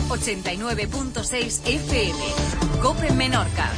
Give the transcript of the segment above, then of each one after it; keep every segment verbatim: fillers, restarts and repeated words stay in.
ochenta y nueve punto seis F M. COPE Menorca.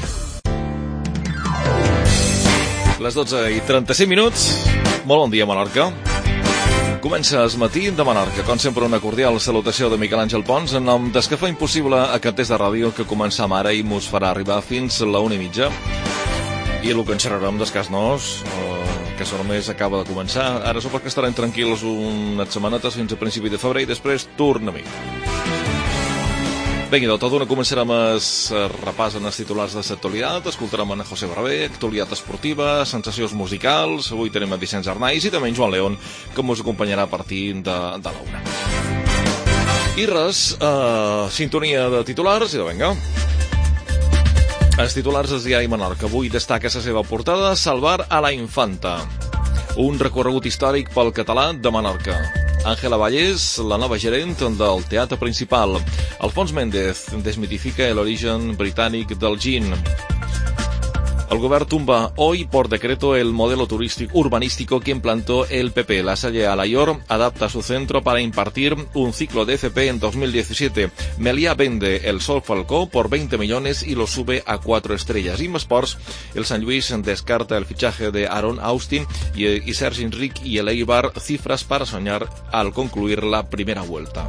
Les dotze i trenta-cinc minuts. Molt bon dia, Menorca. Comença el matí de Menorca. Com sempre, una cordial salutació de Miquel Àngel Pons en nom des que fa impossible a Canters de Ràdio, que començam ara i mos farà arribar fins a la una i mitja. I el que en xerrarem des cas nos, eh, que només acaba de començar. Ara suposo que estarem tranquils unes setmanetes fins a principi de febrer i després tornem-hi. Vinga, del tot d'una començarem el repàs en els titulars de l'actualitat, escoltarem a José Barber, actualitat esportiva, sensacions musicals, avui tenim a Vicenç Arnaiz i també en Joan León, que ens acompanyarà a partir de, de la una. I res, eh, sintonia de titulars i de venga. Els titulars del diari Menorca. Avui destaca la seva portada, Salvar a la Infanta. Un recorregut històric pel català de Menorca. Àngela Vallès, la nova gerent del Teatre Principal. Alfons Méndez desmitifica l'origen britànic del gin. El govern tumba hoy por decreto el modelo turístico urbanístico que implantó el P P. La Salle Alayor adapta su centro para impartir un ciclo de F P en dos mil diecisiete. Meliá vende el Sol Falcó por veinte millones y lo sube a cuatro estrellas. Y en Sports, el San Luis descarta el fichaje de Aaron Austin y, y Sergi Enric y el Eibar cifras para soñar al concluir la primera vuelta.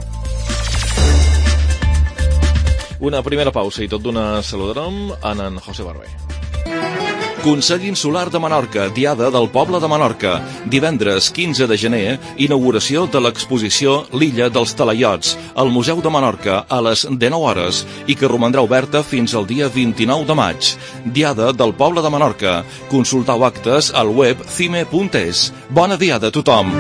Una primera pausa i tot d'una saludarem a en José Barber. Consell Insular de Menorca, Diada del Poble de Menorca. Divendres quinze de gener, inauguració de l'exposició L'Illa dels Talaiots, al Museu de Menorca, a les dinou hores, i que romandrà oberta fins al dia vint-i-nou de maig. Diada del Poble de Menorca. Consultau actes al web cime punt es. Bona diada a tothom!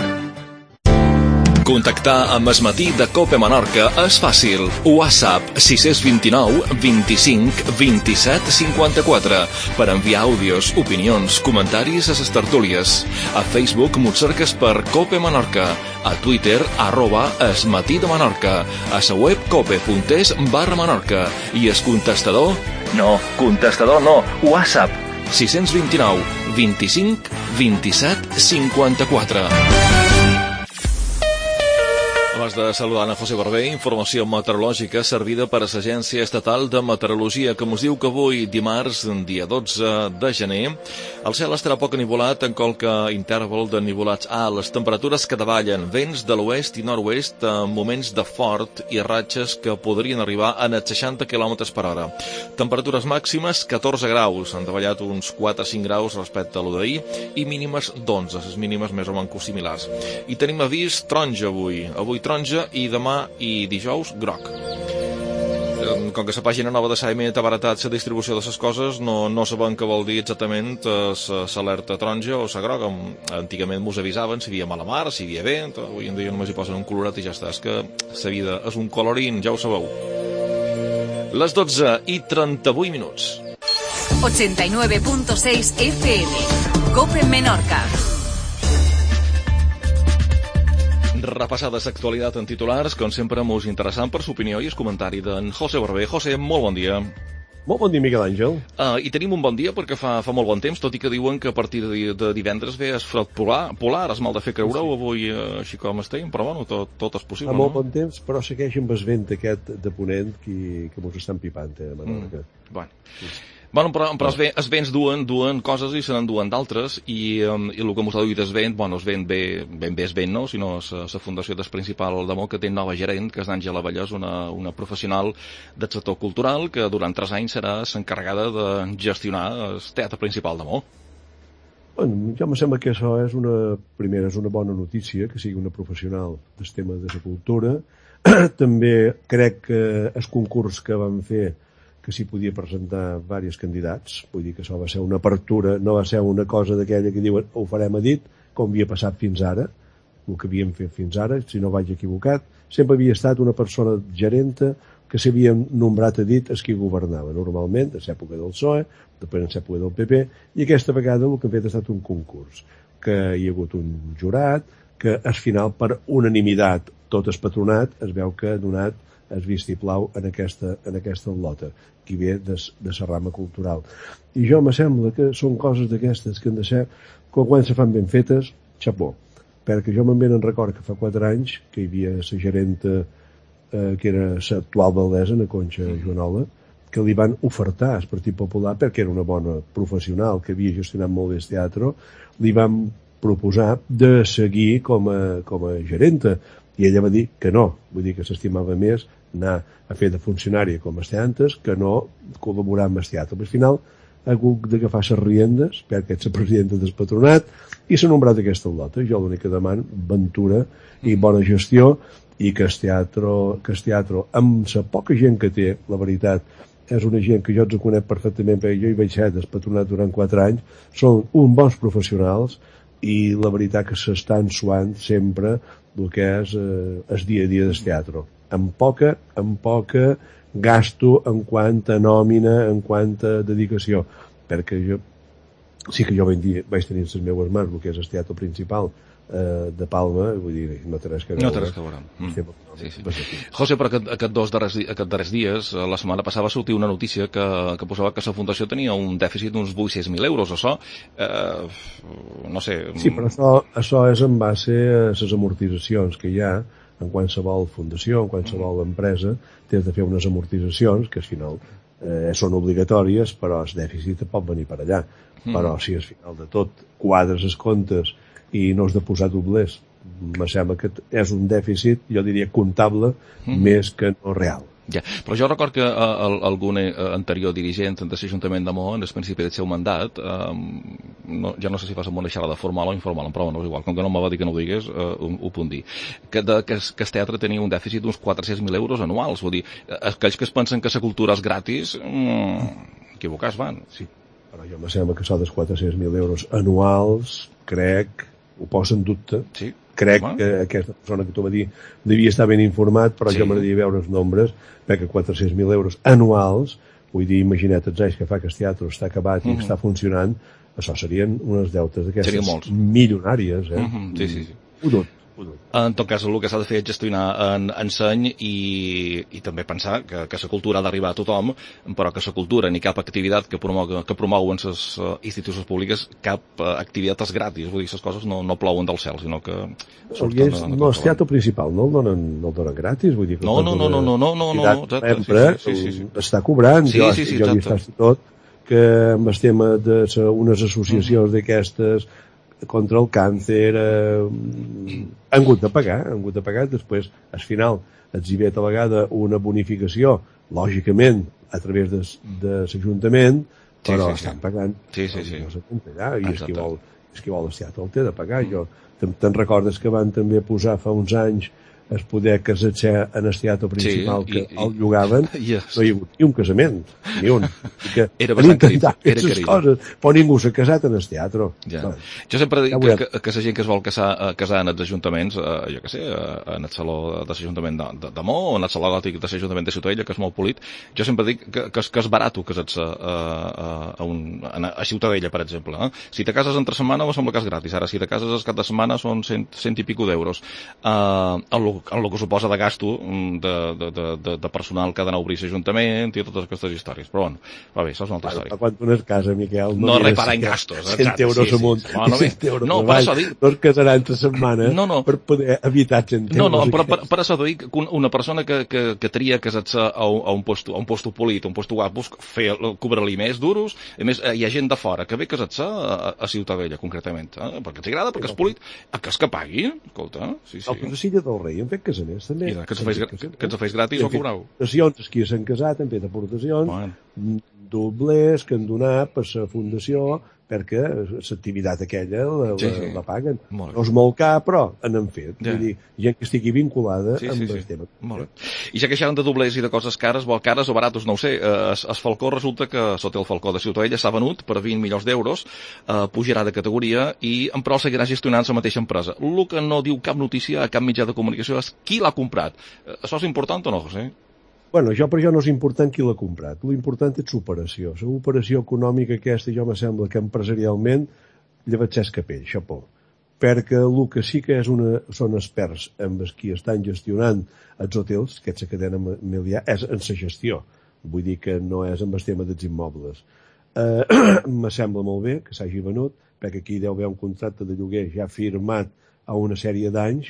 Contactar amb el matí de COPE Menorca és fàcil. WhatsApp sis dos nou, vint-i-cinc, vint-i-set, cinquanta-quatre per enviar àudios, opinions, comentaris a les tertúlies. A Facebook mos cerques per COPE Menorca. A Twitter, arroba es matí de Menorca. A la web cope punt es barra Menorca. I el contestador? No, contestador no, WhatsApp. sis dos nou, vint-i-cinc, vint-i-set, cinquanta-quatre. Abans de saludar a José Barber, informació meteorològica servida per a l'Agència Estatal de Meteorologia, que ens diu que avui, dimarts, dia dotze de gener, el cel estarà poc enivolat en qualque interval de nivolats alt. Les temperatures que davallen, vents de l'oest i nord-oest amb moments de fort i ratxes que podrien arribar a els seixanta quilòmetres per hora. Temperatures màximes catorze graus, han davallat uns quatre a cinc graus respecte a lo d'ahir, i mínimes d'onze, les mínimes més o menys similars. I tenim avís taronja avui, avui taronja i demà i dijous groc. Com que la pàgina nova de Saime ha baratat la distribució de les coses, no, no sabem què vol dir exactament l'alerta taronja o la groga. Antigament mos avisaven si hi havia mala mar, si hi havia vent, avui en dia només hi posen un colorat i ja està. És que la vida és un colorín, ja ho sabeu. Les dotze i trenta-vuit minuts. ochenta y nueve punto seis F M. COPE Menorca. Repassada l'actualitat en titulars, com sempre, mos interessant per l'opinió i el comentari d'en José Barber. José, molt bon dia. Molt bon dia, Miquel Àngel. Uh, I tenim un bon dia perquè fa, fa molt bon temps, tot i que diuen que a partir de, de divendres ve el fred polar, polar, és mal de fer creure-ho avui, uh, així com estem, però bueno, tot, tot és possible. Fa molt no? bon temps, però segueix amb el vent aquest de ponent que, que mos estan pipant, eh, a Menorca. Mm, bueno. Sí. Bueno, però, però els, vents, els vents duen, duen coses i se n'enduen d'altres, i, um, i el que mos ha duit el vent, bueno, el vent ve, ben bé és vent, no? Sinó la fundació del Principal de Mo, que té nova gerent, que és Àngela Vallès, una, una professional del sector cultural, que durant tres anys serà l'encarregada de gestionar el Teatre Principal de Mo. Bueno, ja em sembla que això és una, primera, és una bona notícia, que sigui una professional del tema de la cultura. També crec que el concurs que vam fer, que s'hi podia presentar diversos candidats, vull dir que això va ser una apertura, no va ser una cosa d'aquella que diuen ho farem a dit, com havia passat fins ara, el que havíem fet fins ara, si no vaig equivocat, sempre havia estat una persona gerenta que s'havien nombrat a dit els qui governava, normalment, a l'època del P S O E, després a l'època del P P, i aquesta vegada el que han fet ha estat un concurs, que hi ha hagut un jurat, que al final, per unanimitat, tot el patronat es veu que ha donat el vistiplau en aquesta, en aquesta lota, que ve de, de la rama cultural. I jo me sembla que són coses d'aquestes que han de ser, quan se fan ben fetes, xapó. Perquè jo me'n ben record que fa quatre anys que hi havia la gerenta eh, que era l'actual Valdesa, la Conxa Joanola, que li van ofertar al Partit Popular, perquè era una bona professional que havia gestionat molt bé el teatre, li van proposar de seguir com a, com a gerenta, i ella va dir que no, vull dir que s'estimava més anar a fer de funcionària com es antes que no col·laborar amb el teatre. Al final ha hagut d'agafar les riendes, perquè és la presidenta del patronat, i s'ha nombrat aquesta lota. Jo l'únic que demano, ventura i bona gestió, i que el teatre, que el teatre, amb la poca gent que té, la veritat, és una gent que jo els conec perfectament, perquè jo hi vaig ser del patronat durant quatre anys, són uns bons professionals, i la veritat que s'estan suant sempre el que és eh, el dia a dia del teatre. Amb poca, amb poca gasto en quant a nòmina, en quant a dedicació, perquè jo sí que jo vaig, dir, vaig tenir les meves mans el que és el teatre principal eh, de Palma, vull dir, no té res que veure. No té res que veure. Mm. Sí, sí. José, però aquest, aquest dos darrers, aquest darrers dies, la setmana passada va sortir una notícia que, que posava que la Fundació tenia un dèficit d'uns vuit-cents mil euros, això, eh, no sé... Sí, però això, això és en base a les amortitzacions que hi ha en qualsevol fundació, en qualsevol empresa, tens de fer unes amortitzacions que al final eh, són obligatòries, però el dèficit pot venir per allà. Mm. Però si al final de tot quadres els comptes i no has de posar doblers, me sembla que és un dèficit, jo diria, comptable, mm-hmm. més que no real. Ja, però jo record que uh, algun uh, anterior dirigent de l'Ajuntament de Maó, en el principi del seu mandat, uh, no, ja no sé si fas amb una xerrada formal o informal, però no és igual, com que no me va dir que no ho digués, uh, ho, ho puc dir, que, de, que, que el teatre tenia un dèficit d'uns quatre-cents mil euros anuals, vull dir, aquells que es pensen que la cultura és gratis, mm, equivocats van. Sí, però jo me sembla que això dels quatre-cents mil euros anuals, crec, ho posa en dubte. Sí. Crec home. Que aquesta persona que t'ho va dir devia estar ben informat, però sí. Jo m'agradaria veure els nombres, perquè quatre-cents mil euros anuals, vull dir, imagina't els anys que fa que el teatre està acabat i mm-hmm. està funcionant, això serien unes deutes d'aquestes milionàries, eh? Mm-hmm. Sí, sí, sí. Udot. En tot cas, el que s'ha de fer és gestionar en, en seny i, i també pensar que, que la cultura ha d'arribar a tothom, però que la cultura ni cap activitat que, promogui, que promouen les uh, institucions públiques, cap uh, activitat és gratis, vull dir, les coses no, no plouen del cel, sinó que surten... És, no, el teatre principal no el donen, no el donen gratis, vull dir... Que no, no, no, no, no, no, no, no, exacte, sempre, sí, sí, sí, sí. Està cobrant, sí, jo, sí, sí, jo he vist tot, que amb el tema d'unes associacions mm. d'aquestes contra el càncer eh, han hagut de pagar, han hagut de pagar, després al final els hi ve a la vegada una bonificació, lògicament a través de, de l'Ajuntament, però sí, sí, estan pagant sí, sí, sí. no s'apuntarà, i és qui vol, és qui vol el teatre el té de pagar. Jo, te'n recordes que van també posar fa uns anys es poder casar en el teatre principal sí, que i, el llogaven, yes. No hi ha hagut ni un casament, ni un. I que era bastant carit, era carit. Coses, però ningú s'ha casat en el teatre. Ja. No. Jo sempre dic ja que, que, que la gent que es vol casar, casar en els ajuntaments, eh, jo què sé, en el saló de l'Ajuntament de, de, de Mó, o en el saló gòtic de l'Ajuntament de Ciutadella, que és molt polit, jo sempre dic que, que, que és barat casar-se a, a, a, un, a Ciutadella, per exemple. Eh? Si te cases entre setmana, me sembla que és gratis. Ara, si te cases el cap de setmana, són cent, cent i pico d'euros. Uh, el en el que suposa de gasto de, de, de, de personal que ha d'anar a obrir l'Ajuntament i totes aquestes històries. Però bueno, va bé, això és una altra història. Quan tu no es casa, Miquel, no, no repara en gastos. cent euros amunt, sí, sí. Bueno, cent euros no, avall, dic... no es casarà entre setmana no, no. per poder evitar cent euros. No, no, però per, per això dic que una persona que, que, que tria casar-se a, a un posto, a un posto polit, a un posto guapo, cobrar-li més duros, a més hi ha gent de fora que ve casar-se a, a Ciutadella, concretament, eh? Perquè els agrada, perquè és polit, que és que pagui, escolta. Sí, sí. El que Silla del Rei han fet casaments, també. I que ens fes, que, que ens fes gratis o cobrau. Aportacions, qui s'han casat, han fet aportacions, bueno. Doblers que han donat per la fundació, perquè l'activitat aquella la, sí, sí. la paguen. Molt no és molt car, però n'han fet. Ja. Vull dir, gent que estigui vinculada sí, amb sí, el sí. tema. Molt bé. I ja que xerren de doblers i de coses cares, bo, cares o baratos, no ho sé, eh, el Falcó resulta que sota el Falcó de Ciutadella s'ha venut per vint milions d'euros, eh, pujarà de categoria i en prou seguirà gestionant la mateixa empresa. El que no diu cap notícia a cap mitjà de comunicació és qui l'ha comprat. Eh, això és important o no, José? Bueno, jo per jo no és important qui l'ha comprat. L'important és l'operació. L'operació econòmica aquesta, jo me sembla que empresarialment llevatxés capell, xapó. Perquè el que sí que és una, són experts amb els qui estan gestionant els hotels, que és la cadena familiar, és en la gestió. Vull dir que no és amb el tema dels immobles. Eh, me sembla molt bé que s'hagi venut, perquè aquí deu haver un contracte de lloguer ja firmat a una sèrie d'anys,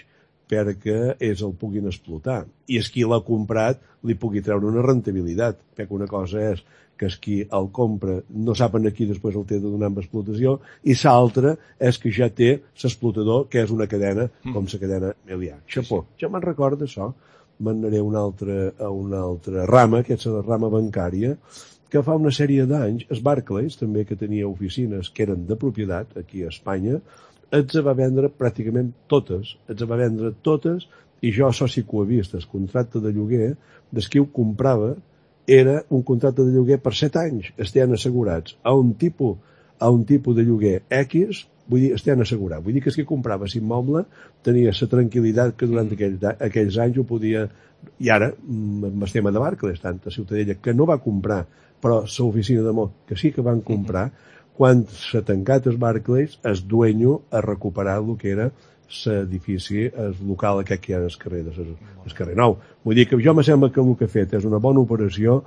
perquè ells el puguin explotar. I és qui l'ha comprat li pugui treure una rentabilitat, perquè una cosa és que és qui el compra no saben a qui després el té de donar amb explotació, i l'altra és que ja té l'explotador, que és una cadena, com la cadena Melià. Xapó. Ja me'n recordo això. Me'n anaré a una altra, a una altra rama, que és la rama bancària, que fa una sèrie d'anys, el Barclays, també, que tenia oficines que eren de propietat aquí a Espanya, els va vendre pràcticament totes, els va vendre totes, i jo això sí que ho he vist, el contracte de lloguer, des qui ho comprava, era un contracte de lloguer per set anys, estan assegurats a un tipus, a un tipus de lloguer X, vull dir, estan assegurats. Vull dir que si comprava l'immoble tenia la tranquil·litat que durant aquells, aquells anys ho podia... I ara, amb el tema de Barclays, tanta Ciutadella que no va comprar, però l'oficina de Mó, que sí que van comprar, quan s'ha tancat el Barclays, el dueño a recuperar el que era l'edifici, el local aquest que hi ha al carrer, el carrer Nou. Vull dir que jo me sembla que el que ha fet és una bona operació,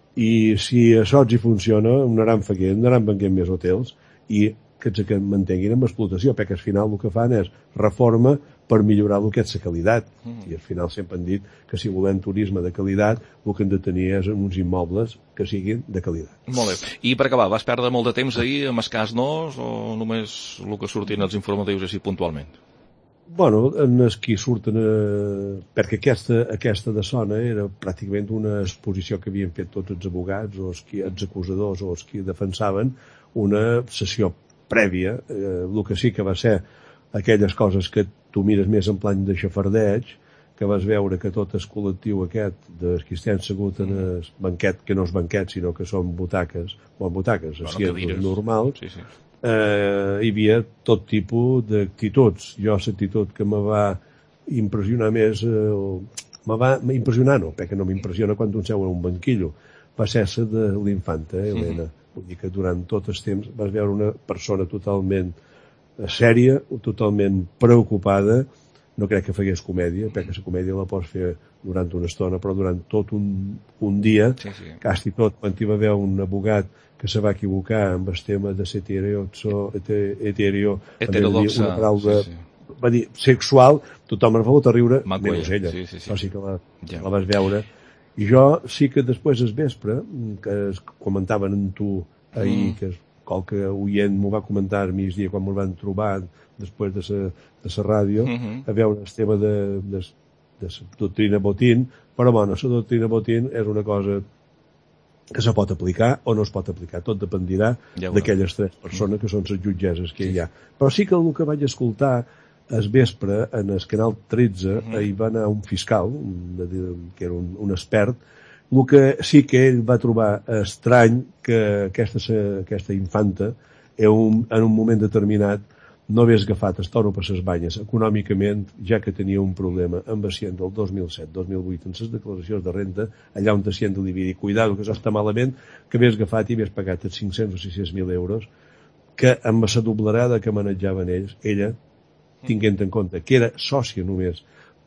i si això els hi funciona, anaran fent, anaran venent més hotels, i que els que mantenguin amb explotació, perquè al final el que fan és reforma per millorar el que és la qualitat. I al final sempre han dit que si volem turisme de qualitat, el que hem de tenir és uns immobles que siguin de qualitat. Molt bé. I per acabar, vas perdre molt de temps ahir amb el cas Nos, o només el que sortien els informatius així puntualment? Bueno, en els que surten, eh, perquè aquesta, aquesta de Sona era pràcticament una exposició que havien fet tots els abogats, o els, qui, els acusadors, o els que defensaven, una sessió prèvia, eh, el que sí que va ser aquelles coses que tu mires més en plan de xafardeig, que vas veure que tot el col·lectiu aquest dels que estan segut en el banquet, que no és banquet, sinó que són butaques, o butaques, bueno, asientos normals, sí, sí. Eh, hi havia tot tipus d'actituds. Jo l'actitud que me va impressionar més, eh, me va impressionar, no, perquè no m'impressiona quan un seu en un banquillo, va ser la de l'infanta, Helena. Mm-hmm. Vull dir que durant tot el temps vas veure una persona totalment sèria, totalment preocupada. No crec que fegués comèdia, perquè la comèdia la pots fer durant una estona, però durant tot un, un dia, sí, sí. Quasi tot, quan hi va haver un abogat que se va equivocar amb el tema de l'heterodoxo, hetereo, heterodoxa, una paraula, sí, sí. Va dir sexual, tothom es va botar a riure, menys ella. Sí, sí, sí. Això sí que la, ja. la vas veure. I jo sí que després al vespre, que es comentaven en tu ahir, mm. que qualque oient m'ho va comentar al migdia quan m'ho van trobar després de la de la ràdio, mm-hmm. a veure el tema de, de, de la doctrina Botín, però bueno, la doctrina Botín és una cosa que se pot aplicar o no es pot aplicar. Tot dependirà ja d'aquelles tres persones que són les jutgesses que sí. hi ha. Però sí que el que vaig escoltar el vespre en el canal tretze, uh-huh. hi va anar un fiscal, un, que era un, un expert, el que sí que ell va trobar estrany que aquesta, aquesta infanta en un, en un moment determinat no hagués agafat el toro per les banyes econòmicament, ja que tenia un problema amb Hacienda del dos mil set dos mil vuit en les declaracions de renda, allà on Hacienda li havia dit, cuidado, que això està malament, que hagués agafat i hagués pagat els cinc-cents o sis-cents mil euros, que amb la doblerada que manejaven ells, ella, tinguent en compte que era sòcia només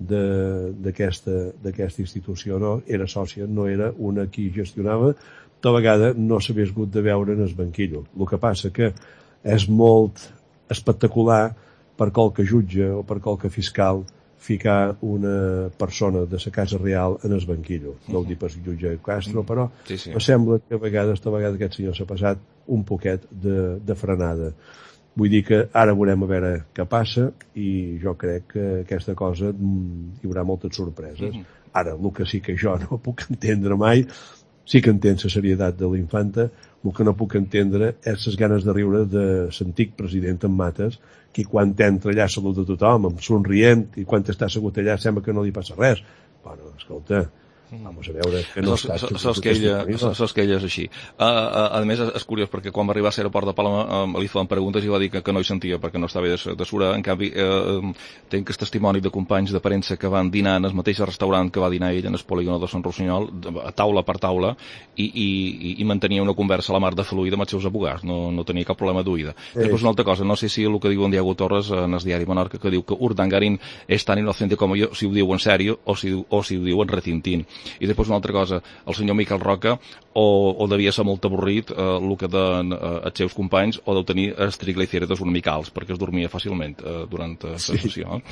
d'aquesta institució, no? Era sòcia, no era una qui gestionava, tota vegada no s'hagués hagut de veure en el banquillo. El que passa que és molt espectacular per qualque jutge o per qualque fiscal ficar una persona de la Casa Real en el banquillo. No ho dic per jutge Castro, però sí, sí. em sembla que a vegades, a vegades aquest senyor s'ha passat un poquet de, de frenada. Vull dir que ara veurem a veure què passa i jo crec que aquesta cosa hi haurà moltes sorpreses. Ara, el que sí que jo no puc entendre mai, sí que entenc la serietat de l'infanta, el que no puc entendre és les ganes de riure de l'antic president en Mates, que quan entra allà saluda a tothom, somrient, i quan està assegut allà sembla que no li passa res. Bueno, escolta, vamos a veure que no està... Saps que ella és així. A més, és curiós, perquè quan va arribar a l'aeroport de Palma li feien preguntes i va dir que no hi sentia perquè no estava de sura. En canvi, tenc el testimoni de companys de premsa que van dinar en el mateix restaurant que va dinar ell en el polígon de Sant Rossinyol, taula per taula, i mantenia una conversa a la mar de fluida amb els seus abogats. No tenia cap problema d'oïda. Després una altra cosa, no sé si el que diu en Diego Torres en el diari Menorca, que diu que Urdangarín és tan inocente com jo, si ho diu en sèrio o si ho diu en retintín. I després una altra cosa, el senyor Miquel Roca o, o devia ser molt avorrit eh, el que den eh, els seus companys o deu tenir els triglicèrides una mica alts perquè es dormia fàcilment eh, durant la sí. sessió.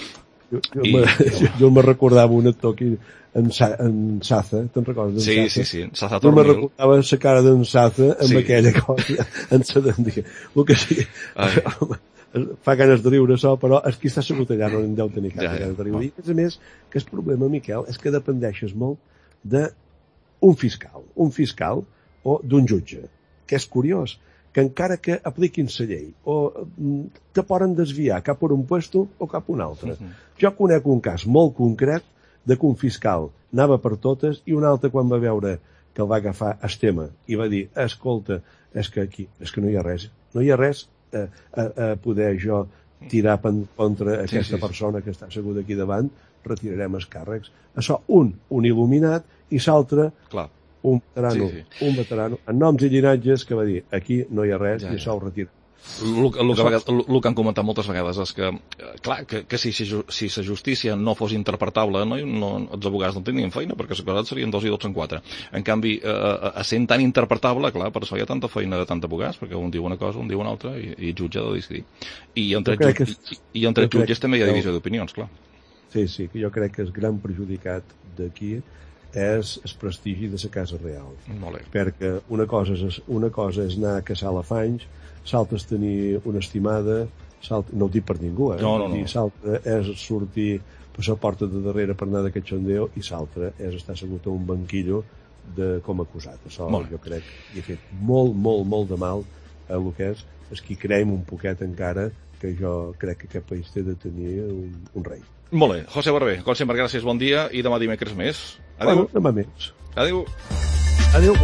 Jo, jo, I... me, jo me recordava un actor aquí, en, Sa, en Saza, te'n recordes? Sí, Saza? sí, sí, Saza Jo Tornil. me recordava la cara d'en Saza amb sí. aquella cosa, en Sadandia. El que sí, fa ganes de riure això, però és qui està assegut allà no en deu tenir cap ja, ja. ganes de riure. I a més, que el problema, Miquel, és que dependeixes molt d'un fiscal, un fiscal o d'un jutge, que és curiós, que encara que apliquin la llei o te poden desviar cap per un puesto o cap per un altre. Uh-huh. Jo conec un cas molt concret de que un fiscal anava per totes i un altre quan va veure que el va agafar el tema i va dir, escolta, és que aquí, és que no hi ha res, no hi ha res a, a, a poder jo tirar contra aquesta sí, sí, sí. persona que està asseguda aquí davant, retirarem els càrrecs. Això, un, un il·luminat i l'altre, un veterano, sí, sí. un veterano, en noms i llinatges que va dir, aquí no hi ha res ja, i això ho retira. El que, el que han comentat moltes vegades és que, clar, que, que si, si la justícia no fos interpretable, no, no, els abogats no tindrien feina, perquè les coses serien dos i dos en quatre. En canvi, eh, sent tan interpretable, clar, per això hi ha tanta feina de tant abogats, perquè un diu una cosa, un diu una altra, i, i el jutge ha de decidir. I entre, ju és, i, i entre jutges també hi ha divisió d'opinions, clar. Sí, sí, que jo crec que el gran perjudicat d'aquí és el prestigi de la Casa Real. Molt bé. Perquè una cosa és, una cosa és anar a caçar elefanys, l'altre és tenir una estimada, no ho dic per ningú, eh? No, no, no. L'altre és sortir per la porta de darrere per anar de cachondeo i l'altre és estar assegut a un banquillo de, com a acusat. Això jo crec que ha fet molt, molt, molt de mal a el que és, és qui creiem un poquet encara que jo crec que aquest país té de tenir un, un rei. Molt bé. José Barbé, com sempre, gràcies, bon dia, i demà dimecres més. Adéu. Bueno, demà més. Adéu. Adéu.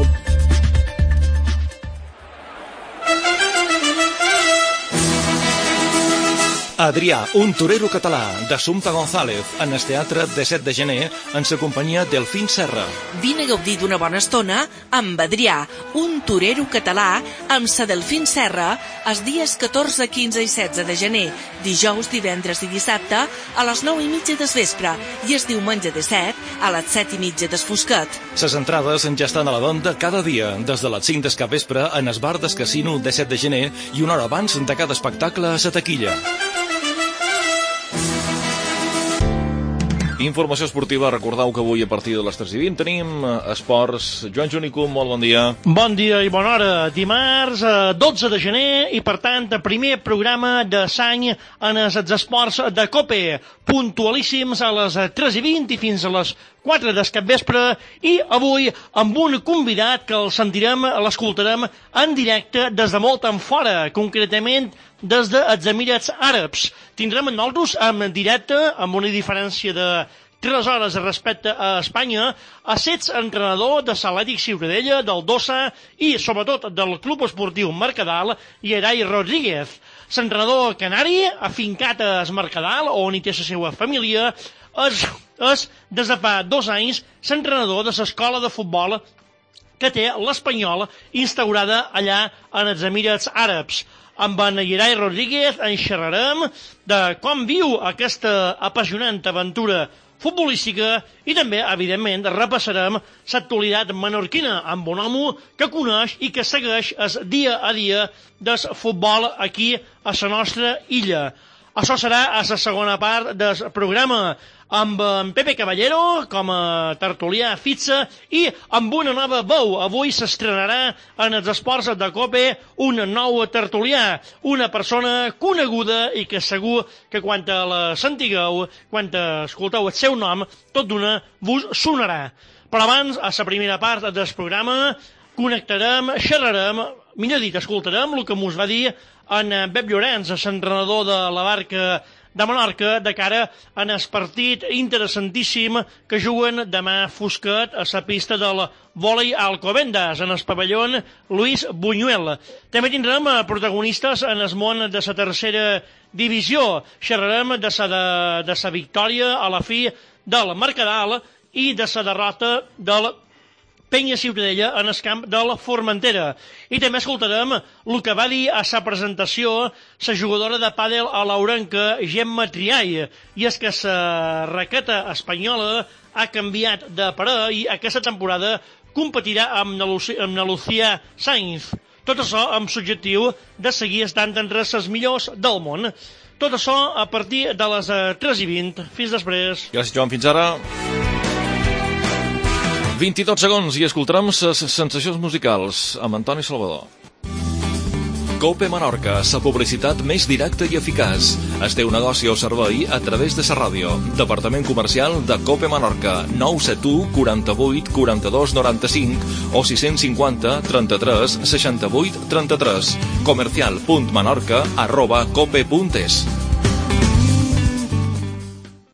Adrià, un torero català, d'Assumpta González, en el teatre disset de gener, en la companyia Delfín Serra. Vine a gaudir d'una bona estona amb Adrià, un torero català, amb sa Delfín Serra, els dies catorze, quinze i setze de gener, dijous, divendres i dissabte, a les nou i mitja des vespre, i el diumenge disset, a les set i mitja des fosquet. Les entrades ja estan a la venda cada dia, des de les cinc des capvespre, en el bar del casino disset de gener, i una hora abans de cada espectacle a la taquilla. Informació esportiva, recordeu que avui a partir de les tres i vint tenim esports. Joan Junicum, molt bon dia. Bon dia i bona hora. Dimarts, dotze de gener, i per tant, primer programa de l'any en els esports de COPE. Puntualíssims a les tres i vint i fins a les quatre del capvespre, i avui amb un convidat que el sentirem, l'escoltarem en directe des de molt en fora, concretament des dels Emirats Àrabs. Tindrem nosaltres en directe, amb una diferència de tres hores respecte a Espanya, a set entrenador de l'Atlètic Ciutadella, del Dossa i sobretot del Club Esportiu Mercadal, Yeray Rodríguez. L'entrenador canari, afincat a Mercadal, on hi té la seva família, és, és des de fa dos anys l'entrenador de l'escola de futbol que té l'Espanyol instaurada allà en els Emirats Àrabs. Amb en Yeray Rodríguez en xerrarem de com viu aquesta apassionant aventura futbolística i també, evidentment, repassarem l'actualitat menorquina amb un home que coneix i que segueix el dia a dia del futbol aquí a la nostra illa. Això serà a la segona part del programa, amb en Pepe Caballero com a tertulià fixa i amb una nova veu. Avui s'estrenarà en els esports de COPE un nou tertulià, una persona coneguda i que segur que quan la sentigueu, quan escolteu el seu nom, tot d'una vos sonarà. Però abans, a la primera part del programa, connectarem, xerrarem, millor dit, escoltarem el que mos va dir en Pep Llorenç, l'entrenador de la Barca de Menorca, de cara en el partit interessantíssim que juguen demà fosquet a la pista del vòlei Alcobendas, en el pavelló Luis Buñuel. També tindrem protagonistes en el món de la tercera divisió. Xerrarem de la de, de victòria a la fi del Mercadal i de la derrota del Penya Ciutadella en el camp de la Formentera. I també escoltarem el que va dir a sa presentació la jugadora de pàdel a l'Ourenca, Gemma Triay, i és que la raqueta espanyola ha canviat de parer i aquesta temporada competirà amb na Lucía Sainz. Tot això amb l'objectiu de seguir estant entre les millors del món. Tot això a partir de les tres i vint. Fins després. Gràcies, Joan. Fins ara. vint-i-dos segons i escoltarem les sensacions musicals amb Antoni Salvador. Cope Menorca, la publicitat més directa i eficaç. El teu negoci o servei a través de la ràdio. Departament comercial de Cope Menorca, nou set u, quaranta-vuit, quaranta-dos, noranta-cinc o sis cinquanta, trenta-tres, seixanta-vuit, trenta-tres. Comercial punt menorca arroba cope punt es.